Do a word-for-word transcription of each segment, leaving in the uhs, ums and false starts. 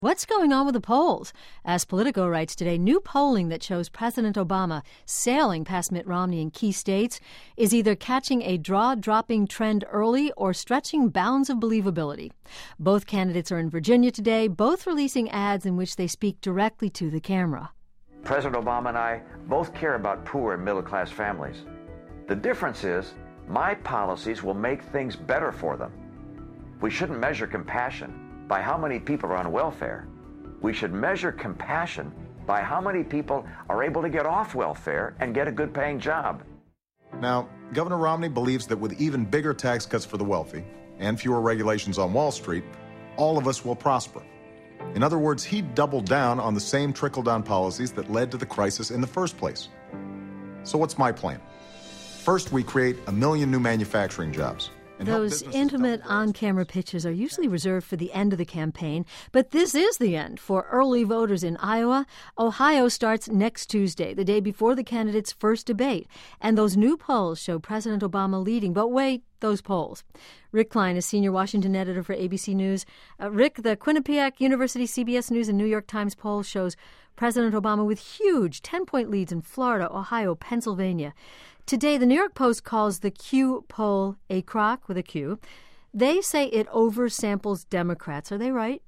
What's going on with the polls? As Politico writes today, new polling that shows President Obama sailing past Mitt Romney in key states is either catching a jaw-dropping trend early or stretching bounds of believability. Both candidates are in Virginia today, both releasing ads in which they speak directly to the camera. President Obama and I both care about poor and middle-class families. The difference is my policies will make things better for them. We shouldn't measure compassion by how many people are on welfare. We should measure compassion by how many people are able to get off welfare and get a good paying job. Now, Governor Romney believes that with even bigger tax cuts for the wealthy and fewer regulations on Wall Street, all of us will prosper. In other words, he doubled down on the same trickle-down policies that led to the crisis in the first place. So what's my plan? First, we create a million new manufacturing jobs. Those intimate on-camera pictures are usually reserved for the end of the campaign, but this is the end for early voters in Iowa. Ohio starts next Tuesday, the day before the candidates' first debate, and those new polls show President Obama leading. But wait, those polls. Rick Klein is senior Washington editor for A B C News. Uh, Rick, the Quinnipiac University, C B S News, and New York Times poll shows President Obama with huge ten-point leads in Florida, Ohio, Pennsylvania. Today, the New York Post calls the Q poll a crock with a Q. They say it oversamples Democrats. Are they right?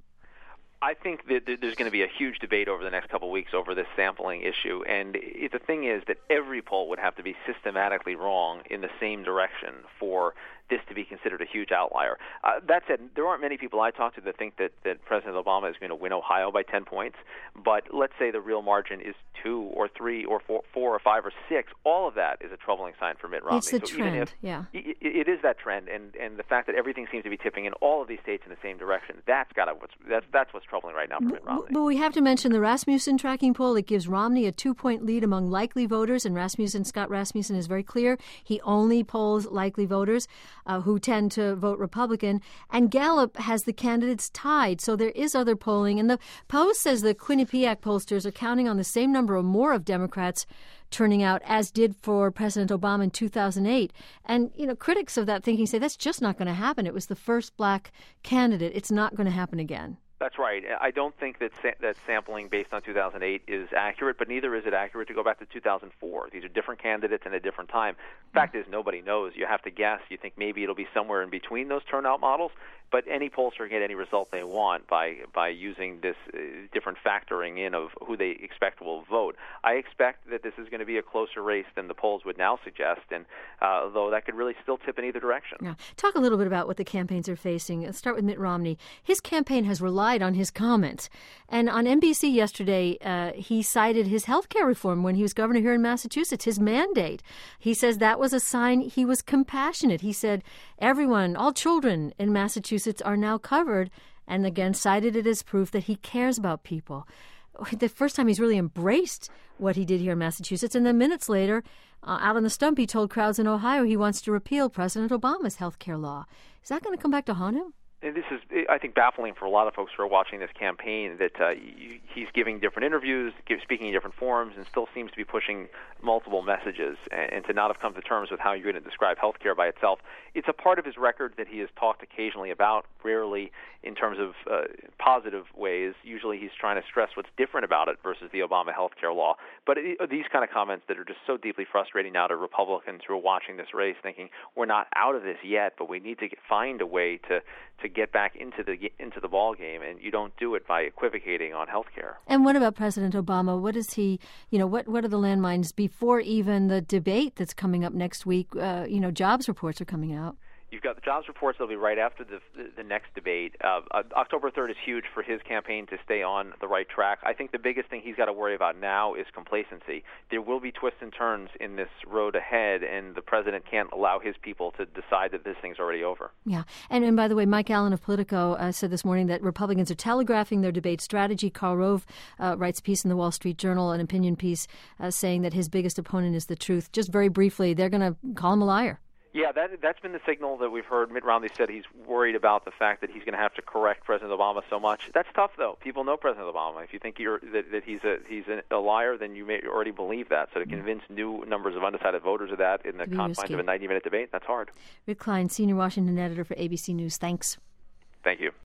I think that there's going to be a huge debate over the next couple of weeks over this sampling issue. And the thing is that every poll would have to be systematically wrong in the same direction for this to be considered a huge outlier. Uh, that said, there aren't many people I talk to that think that, that President Obama is going to win Ohio by ten points. But let's say the real margin is two or three or four, four or five or six. All of that is a troubling sign for Mitt Romney. It's the so trend, even if, yeah. It, it is that trend, and, and the fact that everything seems to be tipping in all of these states in the same direction, that's got to, that's, that's what's troubling right now for Mitt Romney. But we have to mention the Rasmussen tracking poll. It gives Romney a two-point lead among likely voters, and Rasmussen, Scott Rasmussen, is very clear. He only polls likely voters uh, who tend to vote Republican, and Gallup has the candidates tied, so there is other polling. And the Post says the Quinnipiac pollsters are counting on the same number or more of Democrats turning out as did for President Obama in two thousand eight. And, you know, critics of that thinking say that's just not going to happen. It was the first black candidate. It's not going to happen again. That's right. I don't think that sa- that sampling based on two thousand eight is accurate, but neither is it accurate to go back to two thousand four. These are different candidates and a different time. Fact is, nobody knows. You have to guess. You think maybe it'll be somewhere in between those turnout models, but any pollster can get any result they want by by using this uh, different factoring in of who they expect will vote. I expect that this is going to be a closer race than the polls would now suggest, and uh, though that could really still tip in either direction. Yeah. Talk a little bit about what the campaigns are facing. Let's start with Mitt Romney. His campaign has relied on his comments. And on N B C yesterday, uh, he cited his health care reform when he was governor here in Massachusetts, his mandate. He says that was a sign he was compassionate. He said everyone, all children in Massachusetts are now covered, and again cited it as proof that he cares about people. The first time he's really embraced what he did here in Massachusetts, and then minutes later, uh, out on the stump, he told crowds in Ohio he wants to repeal President Obama's health care law. Is that going to come back to haunt him? And this is, I think, baffling for a lot of folks who are watching this campaign, that uh, he's giving different interviews, give, speaking in different forums, and still seems to be pushing multiple messages, and, and to not have come to terms with how you're going to describe healthcare by itself. It's a part of his record that he has talked occasionally about, rarely in terms of uh, positive ways. Usually he's trying to stress what's different about it versus the Obama healthcare law. But it, these kind of comments that are just so deeply frustrating now to Republicans who are watching this race, thinking, we're not out of this yet, but we need to get, find a way to, to get back into the into the ball game, and you don't do it by equivocating on health care. And what about President Obama? What is he, you know, what, what are the landmines before even the debate that's coming up next week? Uh, you know, jobs reports are coming out. You've got the jobs reports that'll be right after the the, the next debate. Uh, uh, October third is huge for his campaign to stay on the right track. I think the biggest thing he's got to worry about now is complacency. There will be twists and turns in this road ahead, and the president can't allow his people to decide that this thing's already over. Yeah. And, and by the way, Mike Allen of Politico uh, said this morning that Republicans are telegraphing their debate strategy. Karl Rove uh, writes a piece in the Wall Street Journal, an opinion piece, uh, saying that his biggest opponent is the truth. Just very briefly, they're going to call him a liar. Yeah, that, that's been the signal that we've heard. Mitt Romney said he's worried about the fact that he's going to have to correct President Obama so much. That's tough, though. People know President Obama. If you think you're, that, that he's a he's a liar, then you may already believe that. So to convince new numbers of undecided voters of that in the confines risky. of a ninety-minute debate, that's hard. Rick Klein, senior Washington editor for A B C News. Thanks. Thank you.